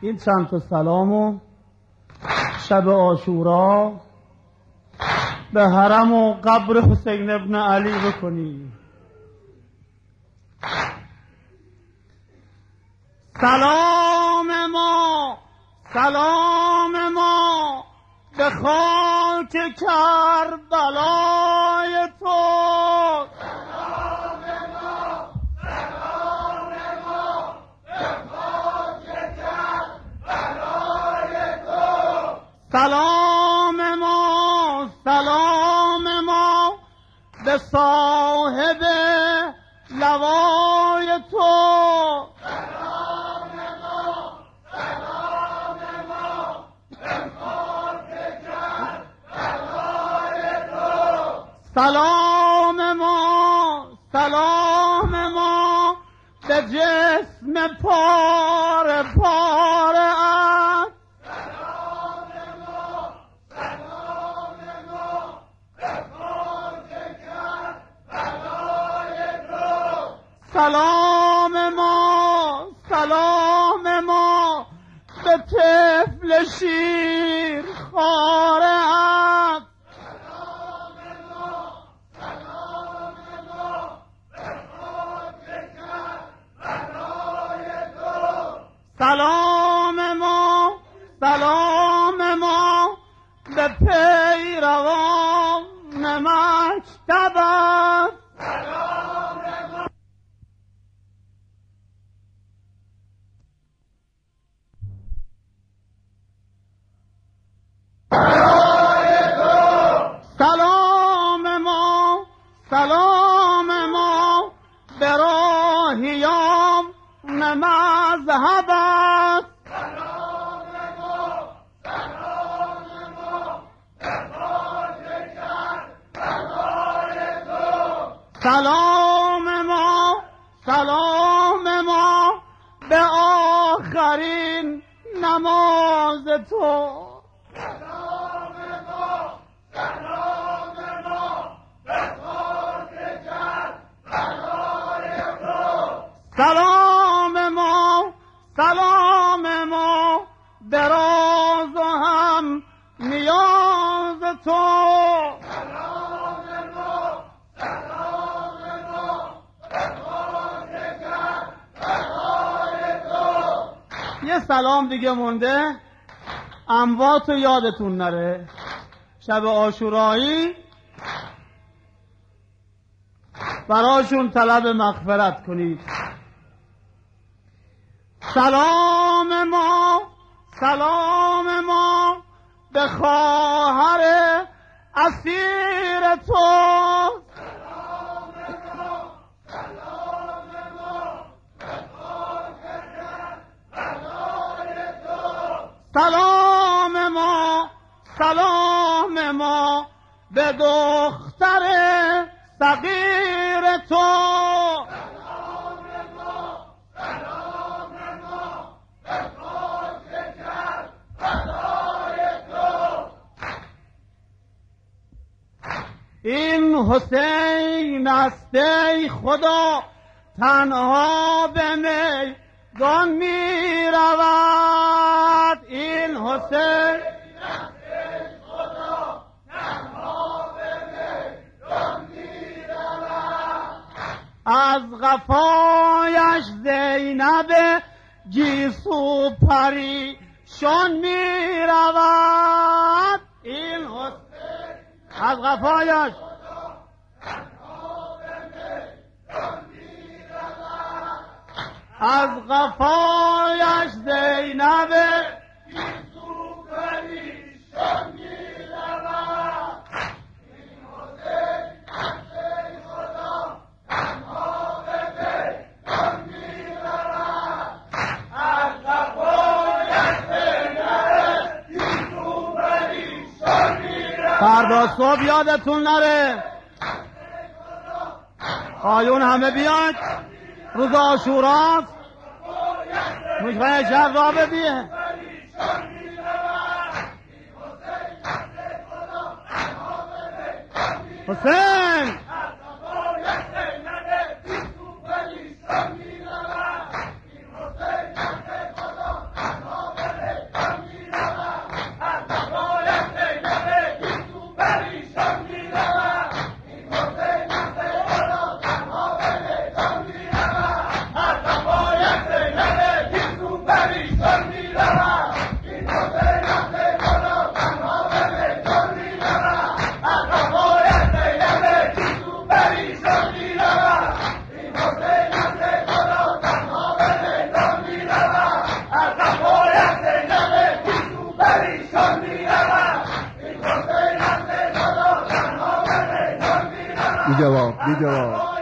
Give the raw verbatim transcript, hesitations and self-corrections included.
این چند تا سلامو شب عاشورا به حرم و قبر حسین ابن علی بکنی. سلام ما سلام ما به خاک کربلای تو، سلام ما سلام ما به صاحب لوای تو، سلام ما سلام ما به خاک کربلای تو، سلام ما سلام ما به جسم پاره پاره است، سلام ما سلام ما به طفل شیر خواره است، سلام ما سلام ما به خاک کربلای تو، سلام ما سلام ما به پیروان مکتب است، سلام ما سلام ما به راهیان مذهب است، سلام ما سلام ما به خاک کربلای تو، سلام ما سلام ما به آخرین نماز تو، سلام ما سلام ما به خاک کربلای تو، سلام ما سلام ما به راز و هم نیاز تو، سلام ما سلام ما به خاک کربلای تو. یه سلام دیگه مونده، اموات رو یادتون نره، شب عاشورایی براشون طلب مغفرت کنید. سلام ما سلام ما به خواهر اسیر تو، سلام ما سلام ما به خاک کربلای تو، سلام ما سلام ما به دختر صغیر تو، سلام ما سلام ما به خاک کربلای تو. این حسین است ای خدا تنها به میدان می رود، این حسین از قفایش زینب گیسو پریشان می رود، این حسین از قفایش از قفایش زینب گیسو پریشان می رود، این حسین از ای خدا تنها به میدان می رود، از قفایش زینب گیسو پریشان می رود. فردا صبح یادتون نره آیون همه بیاد، روز عاشوراست، میخوای شب را ببیه. حسین بیدار